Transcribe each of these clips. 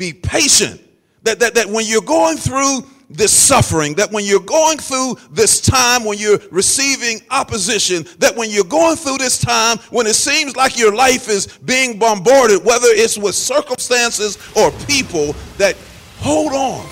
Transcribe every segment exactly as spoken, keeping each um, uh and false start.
be patient. That, that, that when you're going through this suffering, that when you're going through this time, when you're receiving opposition, that when you're going through this time, when it seems like your life is being bombarded, whether it's with circumstances or people, that hold on.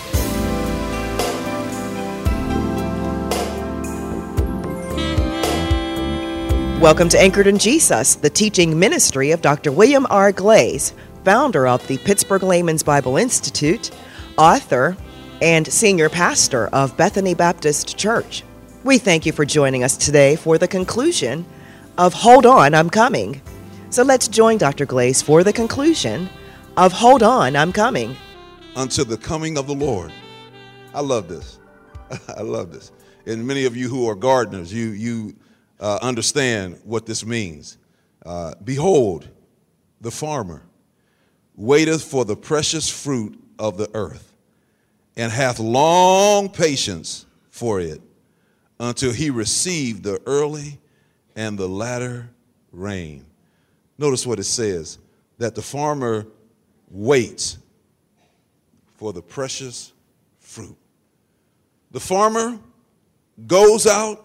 Welcome to Anchored in Jesus, the teaching ministry of Doctor William R. Glaze, founder of the Pittsburgh Layman's Bible Institute, author, and senior pastor of Bethany Baptist Church. We thank you for joining us today for the conclusion of Hold On, I'm Coming. So let's join Doctor Glaze for the conclusion of Hold On, I'm Coming. Until the coming of the Lord. I love this. I love this. And many of you who are gardeners, you you uh, understand what this means. Uh, Behold, the farmer waiteth for the precious fruit of the earth, and hath long patience for it, until he receive the early and the latter rain. Notice what it says, that the farmer waits for the precious fruit. The farmer goes out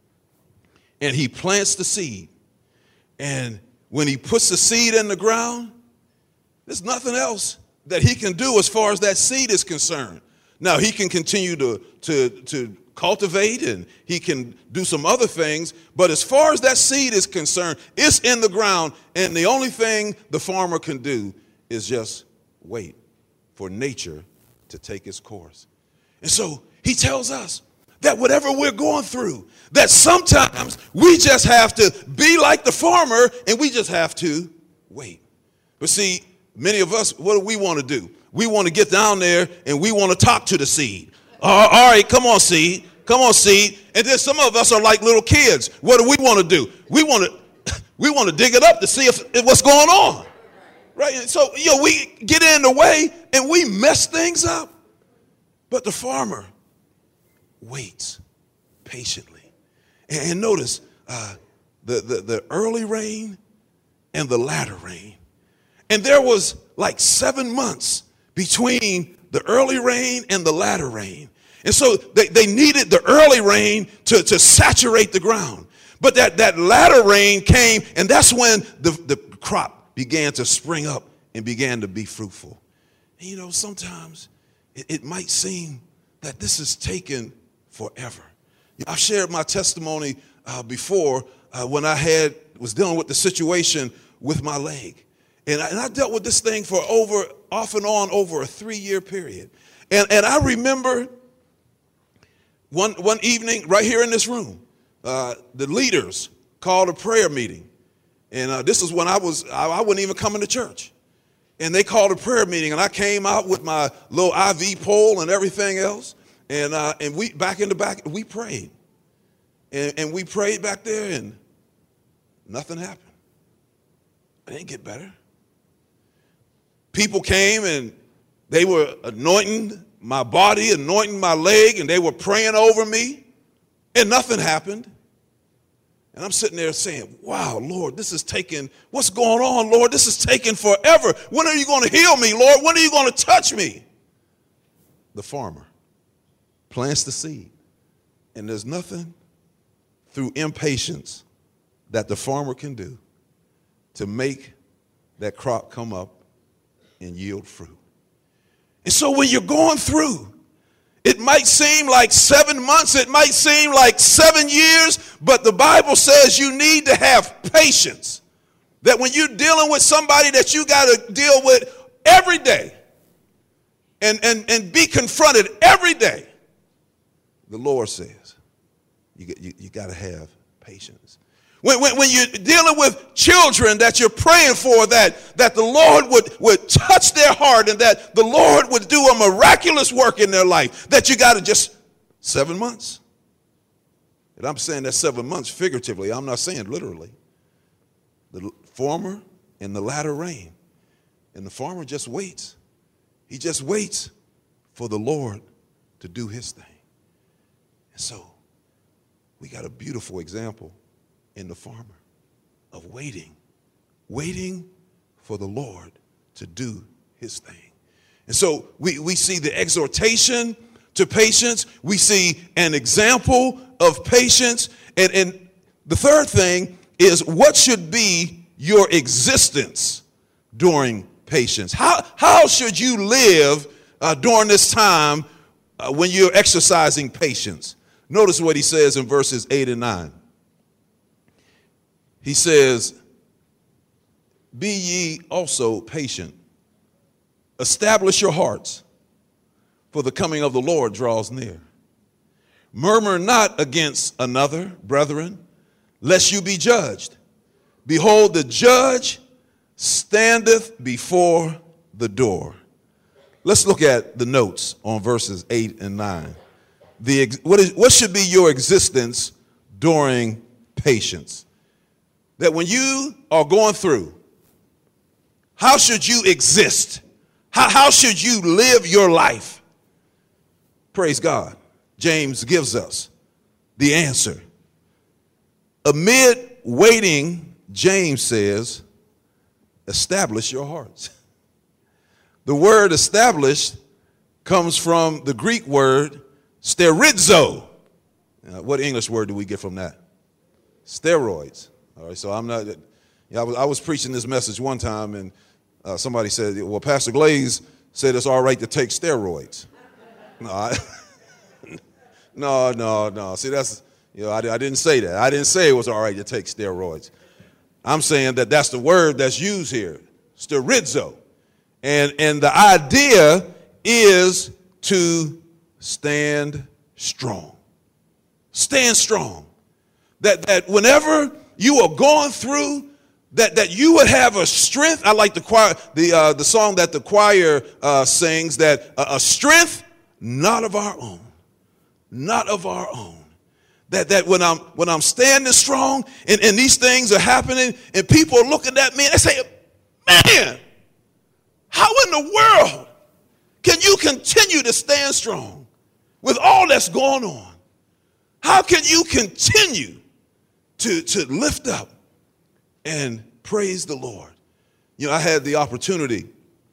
and he plants the seed. And when he puts the seed in the ground, there's nothing else that he can do as far as that seed is concerned. Now, he can continue to, to, to cultivate and he can do some other things, but as far as that seed is concerned, it's in the ground, and the only thing the farmer can do is just wait for nature to take its course. And so he tells us that whatever we're going through, that sometimes we just have to be like the farmer and we just have to wait. But see, many of us, what do we want to do? We want to get down there and we want to talk to the seed. Uh, all right, come on, seed. Come on, seed. And then some of us are like little kids. What do we want to do? We want to we want to dig it up to see if, if what's going on. Right? And so, you know, we get in the way and we mess things up. But the farmer waits patiently. And, and notice uh, the, the, the early rain and the latter rain. And there was like seven months between the early rain and the latter rain. And so they, they needed the early rain to, to saturate the ground. But that, that latter rain came, and that's when the, the crop began to spring up and began to be fruitful. And you know, sometimes it, it might seem that this is taken forever. I've shared my testimony uh, before uh, when I had was dealing with the situation with my leg. And I, and I dealt with this thing for over, off and on, over a three-year period. And, and I remember one, one evening right here in this room, uh, the leaders called a prayer meeting. And uh, this is when I was, I, I wasn't even coming to church. And they called a prayer meeting, and I came out with my little I V pole and everything else. And uh, and we, back in the back, we prayed. And, and we prayed back there, and nothing happened. It didn't get better. People came, and they were anointing my body, anointing my leg, and they were praying over me, and nothing happened. And I'm sitting there saying, wow, Lord, this is taking, what's going on, Lord? This is taking forever. When are you going to heal me, Lord? When are you going to touch me? The farmer plants the seed, and there's nothing through impatience that the farmer can do to make that crop come up and yield fruit. And so when you're going through, it might seem like seven months, it might seem like seven years, but the Bible says you need to have patience. That when you're dealing with somebody that you got to deal with every day and, and, and be confronted every day, the Lord says you, you, you got to have patience. When, when, when you're dealing with children that you're praying for, that, that the Lord would, would touch their heart and that the Lord would do a miraculous work in their life, that you got to just seven months. And I'm saying that seven months figuratively. I'm not saying literally. The former and the latter rain. And the farmer just waits. He just waits for the Lord to do his thing. And so we got a beautiful example in the farmer of waiting, waiting for the Lord to do his thing. And so we, we see the exhortation to patience. We see an example of patience. And, and the third thing is, what should be your existence during patience? How, how should you live uh, during this time uh, when you're exercising patience? Notice what he says in verses eight and nine. He says, be ye also patient. Establish your hearts, for the coming of the Lord draws near. Murmur not against another, brethren, lest you be judged. Behold, the judge standeth before the door. Let's look at the notes on verses eight and nine. The, what, is, what should be your existence during patience? That when you are going through, how should you exist? How, how should you live your life? Praise God. James gives us the answer. Amid waiting, James says, establish your hearts. The word established comes from the Greek word sterizo. Now, what English word do we get from that? Steroids. All right, so I'm not, yeah, I was, I was preaching this message one time, and uh, somebody said, well, Pastor Glaze said it's all right to take steroids. No, I, no, no, no. See, that's, you know, I, I didn't say that. I didn't say it was all right to take steroids. I'm saying that that's the word that's used here, sterizo. And, and the idea is to stand strong. Stand strong. That, that whenever you are going through, that, that you would have a strength. I like the choir, the, uh, the song that the choir uh, sings, that uh, a strength not of our own, not of our own. That, that when I'm when I'm standing strong and, and these things are happening and people are looking at me and they say, man, how in the world can you continue to stand strong with all that's going on? How can you continue to, to lift up and praise the Lord? You know, I had the opportunity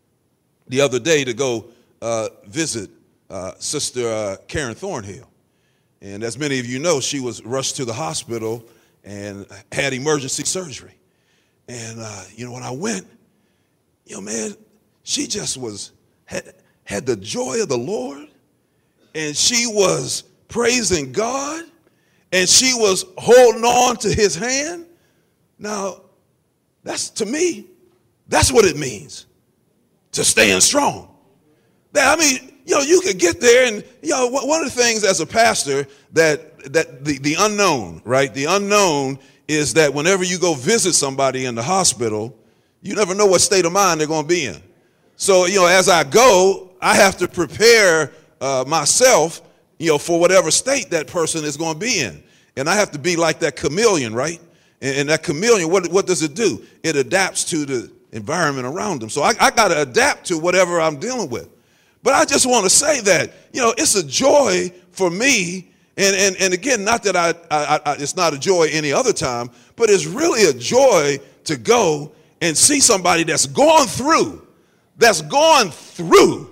the other day to go uh, visit uh, Sister uh, Karen Thornhill. And as many of you know, she was rushed to the hospital and had emergency surgery. And, uh, you know, when I went, you know, man, she just was, had, had the joy of the Lord, and she was praising God, and she was holding on to his hand. Now, that's, to me, that's what it means to stand strong. That, I mean, you know, you could get there, and, you know, one of the things as a pastor that, that the, the unknown, right? The unknown is that whenever you go visit somebody in the hospital, you never know what state of mind they're going to be in. So, you know, as I go, I have to prepare uh, myself, you know, for whatever state that person is going to be in. And I have to be like that chameleon, right? And, and that chameleon, what, what does it do? It adapts to the environment around them. So I, I got to adapt to whatever I'm dealing with. But I just want to say that, you know, it's a joy for me. And, and, and again, not that I, I, I, it's not a joy any other time, but it's really a joy to go and see somebody that's gone through, that's gone through,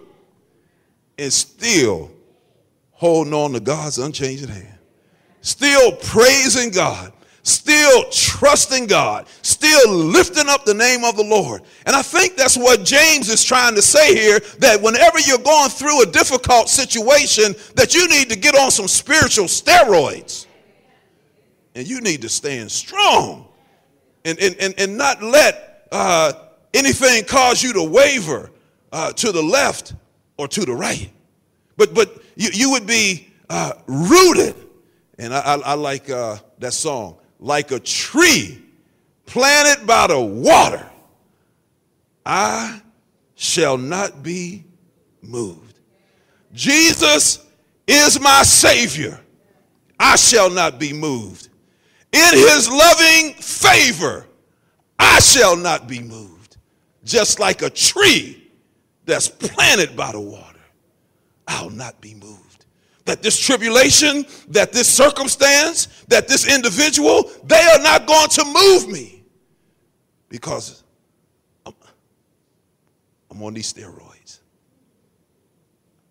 and still holding on to God's unchanging hand, still praising God, still trusting God, still lifting up the name of the Lord. And I think that's what James is trying to say here, that whenever you're going through a difficult situation, that you need to get on some spiritual steroids. And you need to stand strong and, and, and, and not let uh, anything cause you to waver uh, to the left or to the right. But, but you, you would be uh, rooted. And I, I, I like uh, that song. Like a tree planted by the water, I shall not be moved. Jesus is my Savior. I shall not be moved. In his loving favor, I shall not be moved. Just like a tree that's planted by the water, I'll not be moved. That this tribulation, that this circumstance, that this individual, they are not going to move me because I'm, I'm on these steroids.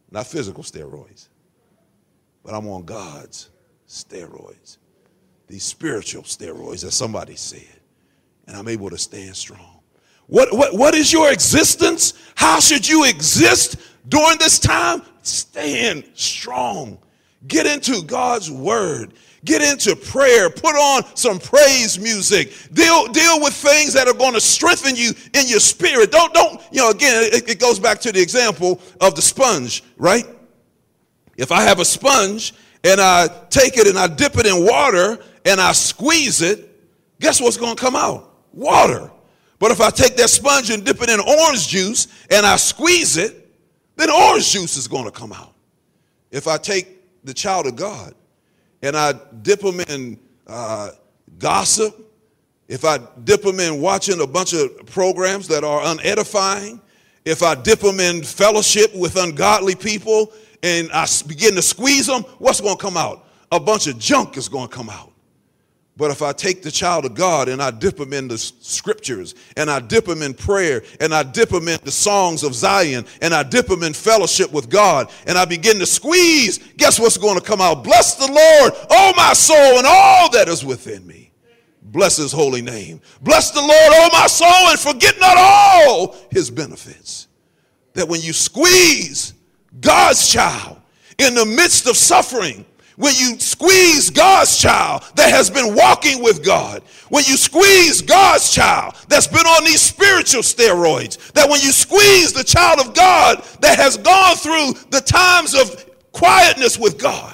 Not physical steroids, but I'm on God's steroids. These spiritual steroids, as somebody said. And I'm able to stand strong. What, what, what is your existence? How should you exist during this time? Stand strong. Get into God's word. Get into prayer. Put on some praise music. Deal, deal with things that are going to strengthen you in your spirit. Don't, don't, you know, again, it, it goes back to the example of the sponge, right? If I have a sponge and I take it and I dip it in water and I squeeze it, guess what's going to come out? Water. But if I take that sponge and dip it in orange juice and I squeeze it, then orange juice is going to come out. If I take the child of God and I dip them in uh, gossip, if I dip them in watching a bunch of programs that are unedifying, if I dip them in fellowship with ungodly people and I begin to squeeze them, what's going to come out? A bunch of junk is going to come out. But if I take the child of God and I dip him in the scriptures and I dip him in prayer and I dip him in the songs of Zion and I dip him in fellowship with God and I begin to squeeze, guess what's going to come out? Bless the Lord, oh my soul, and all that is within me. Bless his holy name. Bless the Lord, oh my soul, and forget not all his benefits. That when you squeeze God's child in the midst of suffering, when you squeeze God's child that has been walking with God, when you squeeze God's child that's been on these spiritual steroids, that when you squeeze the child of God that has gone through the times of quietness with God,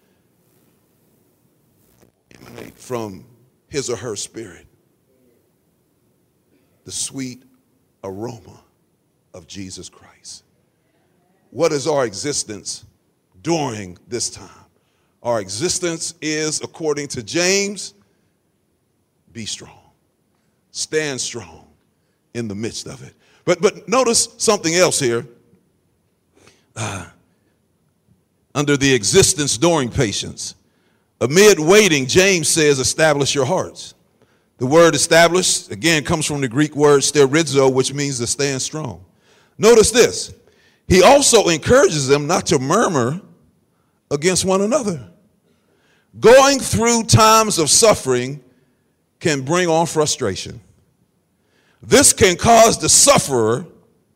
emanate from his or her spirit the sweet aroma of Jesus Christ. What is our existence during this time? Our existence is, according to James, be strong. Stand strong in the midst of it. But but notice something else here. Uh, under the existence during patience. Amid waiting, James says, establish your hearts. The word establish, again, comes from the Greek word sterizo, which means to stand strong. Notice this. He also encourages them not to murmur against one another. Going through times of suffering can bring on frustration. This can cause the sufferer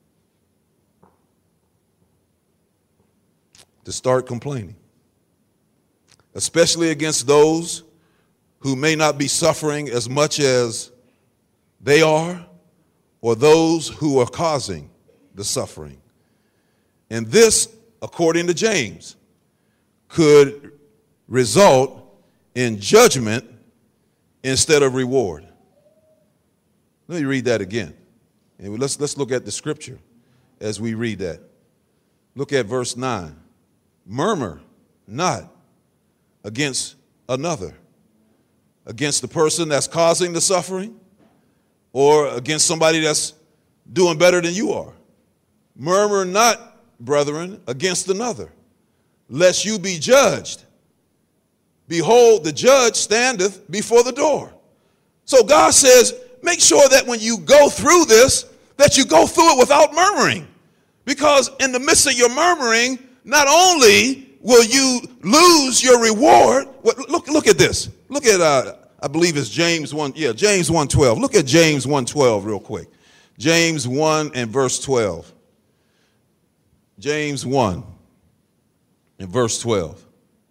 to start complaining, especially against those who may not be suffering as much as they are, or those who are causing the suffering. And this, according to James, could result in judgment instead of reward. Let me read that again. And let's, let's look at the scripture as we read that. Look at verse nine. Murmur not against another, against the person that's causing the suffering or against somebody that's doing better than you are. Murmur not, brethren, against another, lest you be judged. Behold, the judge standeth before the door. So God says, make sure that when you go through this, that you go through it without murmuring. Because in the midst of your murmuring, not only will you lose your reward. Look, look at this. Look at, uh, I believe it's James one. Yeah, James one twelve. Look at James one twelve real quick. James one and verse twelve. James one and verse twelve.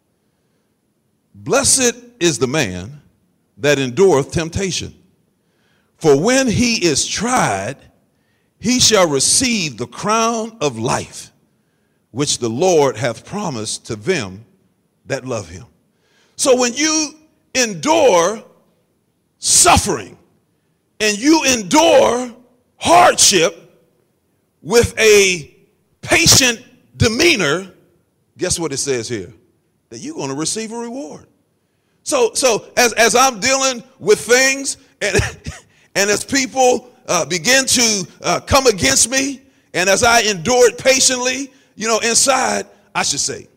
Blessed is the man that endureth temptation, for when he is tried, he shall receive the crown of life, which the Lord hath promised to them that love him. So when you endure suffering and you endure hardship with a patient demeanor, guess what it says here? That you're going to receive a reward. So, so as, as I'm dealing with things and, and as people uh, begin to uh, come against me, and as I endure it patiently, you know, inside, I should say,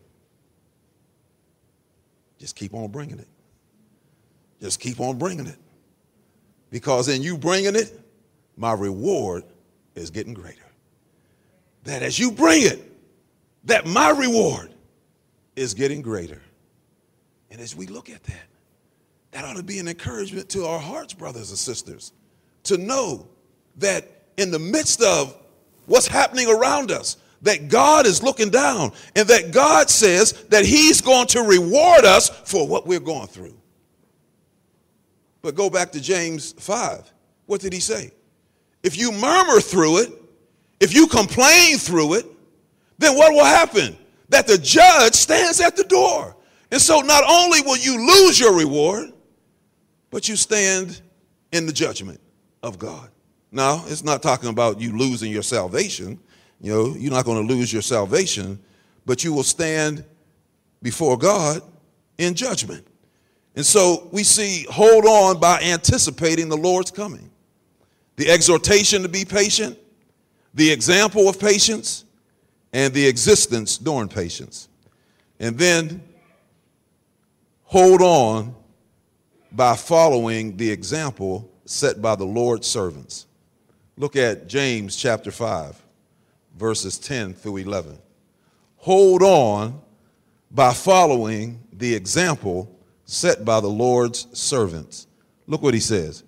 just keep on bringing it. Just keep on bringing it. Because in you bringing it, my reward is getting greater. That as you bring it, that my reward is getting greater. And as we look at that, that ought to be an encouragement to our hearts, brothers and sisters, to know that in the midst of what's happening around us, that God is looking down and that God says that he's going to reward us for what we're going through. But go back to James five. What did he say? If you murmur through it, if you complain through it, then what will happen? That the judge stands at the door. And so not only will you lose your reward, but you stand in the judgment of God. Now, it's not talking about you losing your salvation. You know, you're not going to lose your salvation, but you will stand before God in judgment. And so we see, hold on by anticipating the Lord's coming. The exhortation to be patient, the example of patience, and the existence during patience. And then hold on by following the example set by the Lord's servants. Look at James chapter five, verses ten through eleven. Hold on by following the example set by the Lord's servants. Look what he says.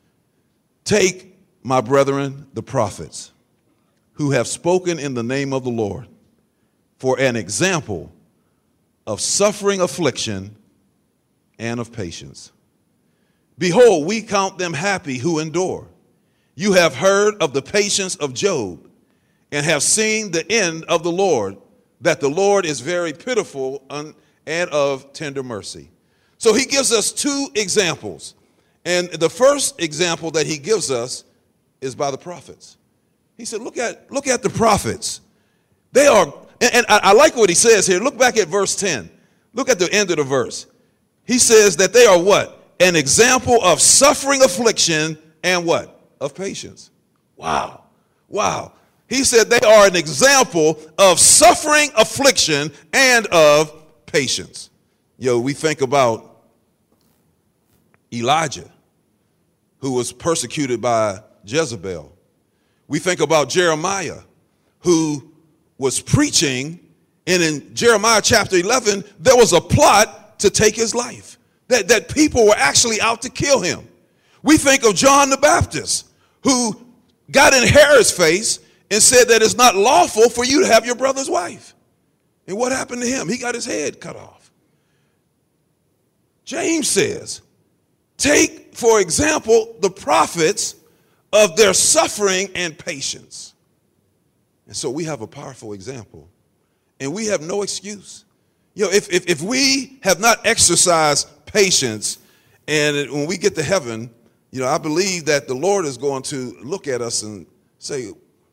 Take, my brethren, the prophets, who have spoken in the name of the Lord, for an example of suffering affliction and of patience. Behold, we count them happy who endure. You have heard of the patience of Job, and have seen the end of the Lord, that the Lord is very pitiful and of tender mercy. So he gives us two examples. And the first example that he gives us is by the prophets. He said, look at, look at the prophets. They are, and, and I, I like what he says here. Look back at verse ten. Look at the end of the verse. He says that they are what? An example of suffering affliction and what? Of patience. Wow. Wow. He said they are an example of suffering affliction and of patience. Yo, we think about Elijah, who was persecuted by Jezebel. We think about Jeremiah, who was preaching, and in Jeremiah chapter eleven, there was a plot to take his life, that, that people were actually out to kill him. We think of John the Baptist, who got in Herod's face and said that it's not lawful for you to have your brother's wife. And what happened to him? He got his head cut off. James says, take, for example, the prophets of their suffering and patience. And so we have a powerful example, and we have no excuse. You know, if, if, if we have not exercised patience, and when we get to heaven, you know, I believe that the Lord is going to look at us and say,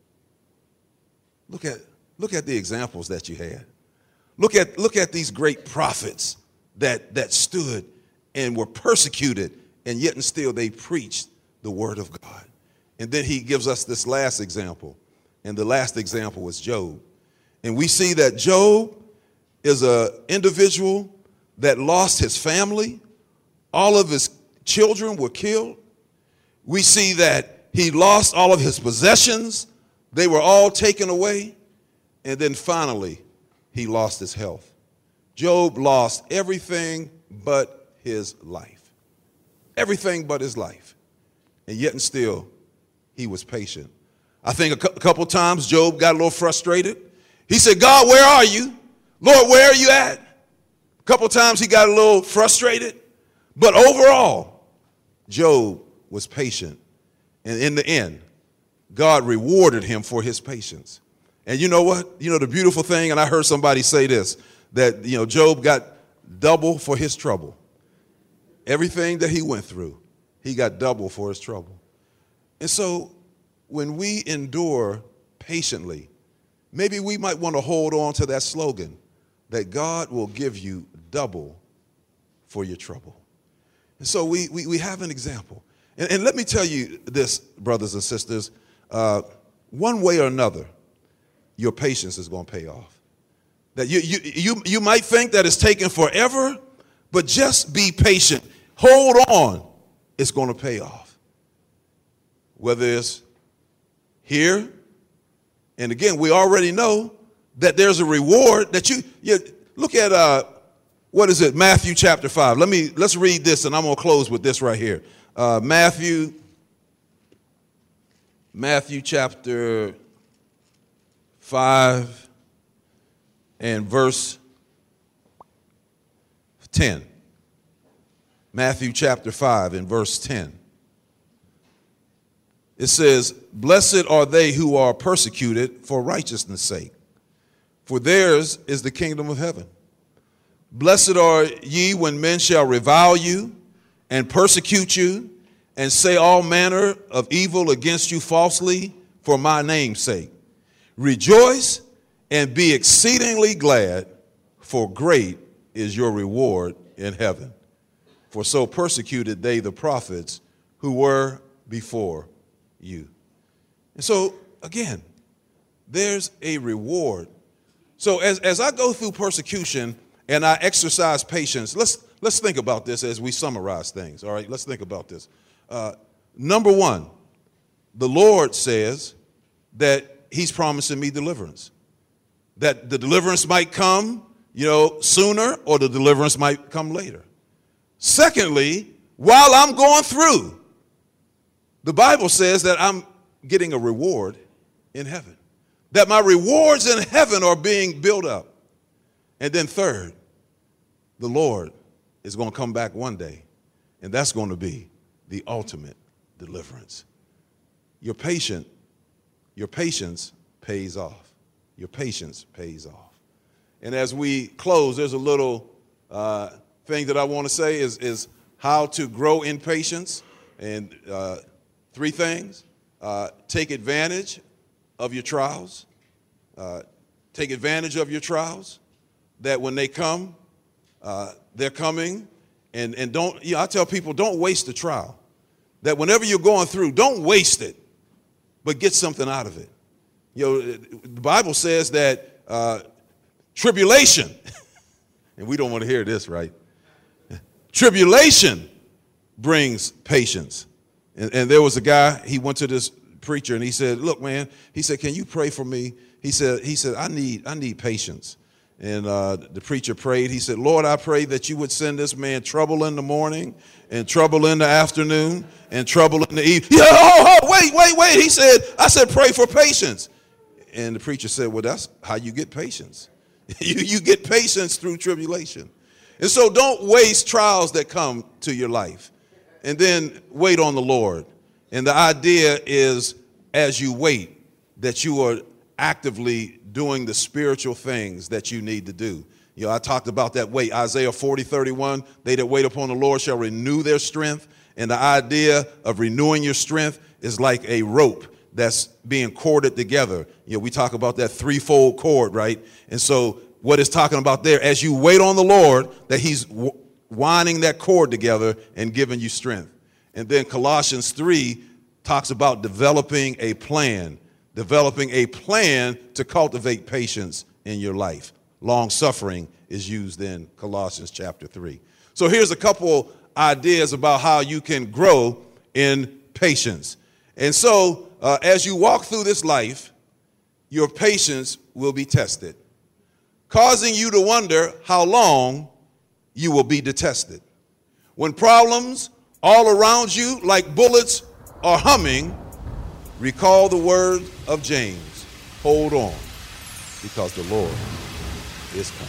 look at, look at the examples that you had. Look at, look at these great prophets that, that stood and were persecuted, and yet and still they preached the word of God. And then he gives us this last example. And the last example was Job. And we see that Job is an individual that lost his family. All of his children were killed. We see that he lost all of his possessions. They were all taken away. And then finally, he lost his health. Job lost everything but his life. Everything but his life. And yet and still, he was patient. I think a cu- couple times Job got a little frustrated. He said, God, where are you? Lord, where are you at? A couple times he got a little frustrated. But overall, Job was patient. And in the end, God rewarded him for his patience. And you know what? You know, the beautiful thing, and I heard somebody say this, that, you know, Job got double for his trouble. Everything that he went through, he got double for his trouble. And so when we endure patiently, maybe we might want to hold on to that slogan that God will give you double for your trouble. And so we, we, we have an example. And, and let me tell you this, brothers and sisters, uh, one way or another, your patience is going to pay off. That you, you, you, you might think that it's taking forever, but just be patient. Hold on. It's going to pay off. Whether it's here, and again, we already know that there's a reward that you, you look at, uh, what is it, Matthew chapter five. Let me, let's read this, and I'm going to close with this right here. Uh, Matthew, Matthew chapter five and verse ten. Matthew chapter five and verse ten. It says, "Blessed are they who are persecuted for righteousness' sake, for theirs is the kingdom of heaven. Blessed are ye when men shall revile you and persecute you and say all manner of evil against you falsely for my name's sake. Rejoice and be exceedingly glad, for great is your reward in heaven. For so persecuted they the prophets who were before you." And so, again, there's a reward. So as, as I go through persecution and I exercise patience, let's, let's think about this as we summarize things, all right? Let's think about this. Uh, number one, the Lord says that he's promising me deliverance, that the deliverance might come, you know, sooner, or the deliverance might come later. Secondly, while I'm going through, the Bible says that I'm getting a reward in heaven, that my rewards in heaven are being built up. And then third, the Lord is going to come back one day, and that's going to be the ultimate deliverance. Your patient, your patience pays off. Your patience pays off. And as we close, there's a little uh, thing that I want to say is, is how to grow in patience. And uh, three things. Uh, take advantage of your trials. Uh, take advantage of your trials, that when they come, uh, they're coming. And, and don't, you know, I tell people, don't waste the trial. That whenever you're going through, don't waste it, but get something out of it. You know, the Bible says that uh, tribulation, and we don't want to hear this, right? Tribulation brings patience. And, and there was a guy, he went to this preacher and he said, "Look, man," he said, "can you pray for me?" He said, he said, I need, I need patience. And uh, the preacher prayed. He said, "Lord, I pray that you would send this man trouble in the morning and trouble in the afternoon and trouble in the evening." Yeah, oh, oh, wait, wait, wait. He said, I said, "Pray for patience." And the preacher said, "Well, that's how you get patience. you, you get patience through tribulation." And so don't waste trials that come to your life. And then wait on the Lord. And the idea is, as you wait, that you are actively doing the spiritual things that you need to do. You know, I talked about that wait. Isaiah forty, thirty-one, "They that wait upon the Lord shall renew their strength." And the idea of renewing your strength is like a rope that's being corded together. You know, we talk about that threefold cord, right? And so what it's talking about there, as you wait on the Lord, that he's w- winding that cord together and giving you strength. And then Colossians three talks about developing a plan, developing a plan to cultivate patience in your life. Long suffering is used in Colossians chapter three. So here's a couple ideas about how you can grow in patience. And so uh, as you walk through this life, your patience will be tested, causing you to wonder how long you will be detested. When problems all around you like bullets are humming, recall the word of James: hold on, because the Lord is coming.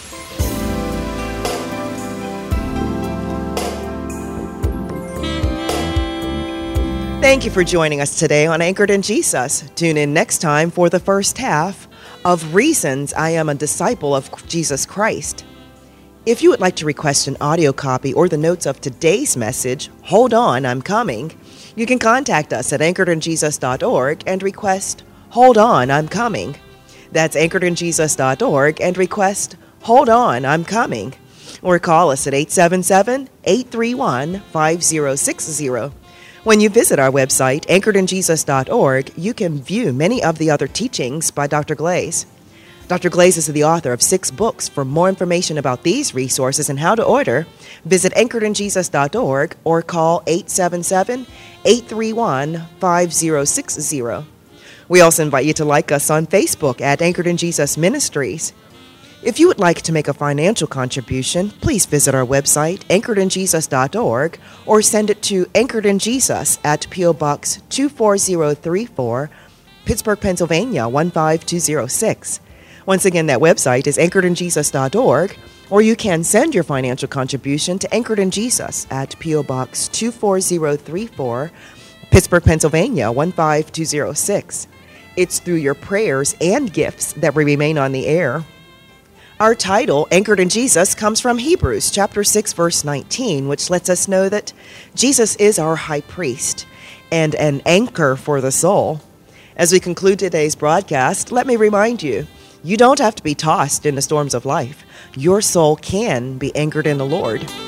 Thank you for joining us today on Anchored in Jesus. Tune in next time for the first half of Reasons I Am a Disciple of Jesus Christ. If you would like to request an audio copy or the notes of today's message, "Hold On, I'm Coming," you can contact us at anchored in jesus dot org and request "Hold On, I'm Coming." That's anchored in jesus dot org and request "Hold On, I'm Coming." Or call us at eight seven seven, eight three one, five zero six zero. When you visit our website, anchored in jesus dot org, you can view many of the other teachings by Doctor Glaze. Doctor Glaze is the author of six books. For more information about these resources and how to order, visit anchored in jesus dot org or call eight seven seven, eight three one, five zero six zero. We also invite you to like us on Facebook at Anchored in Jesus Ministries. If you would like to make a financial contribution, please visit our website, anchored in jesus dot org, or send it to Anchored in Jesus at P O. Box two four zero three four, Pittsburgh, Pennsylvania one five two zero six. Once again, that website is anchored in jesus dot org, or you can send your financial contribution to Anchored in Jesus at P O. Box two four zero three four, Pittsburgh, Pennsylvania one five two zero six. It's through your prayers and gifts that we remain on the air. Our title, Anchored in Jesus, comes from Hebrews chapter six, verse nineteen, which lets us know that Jesus is our high priest and an anchor for the soul. As we conclude today's broadcast, let me remind you, you don't have to be tossed in the storms of life. Your soul can be anchored in the Lord.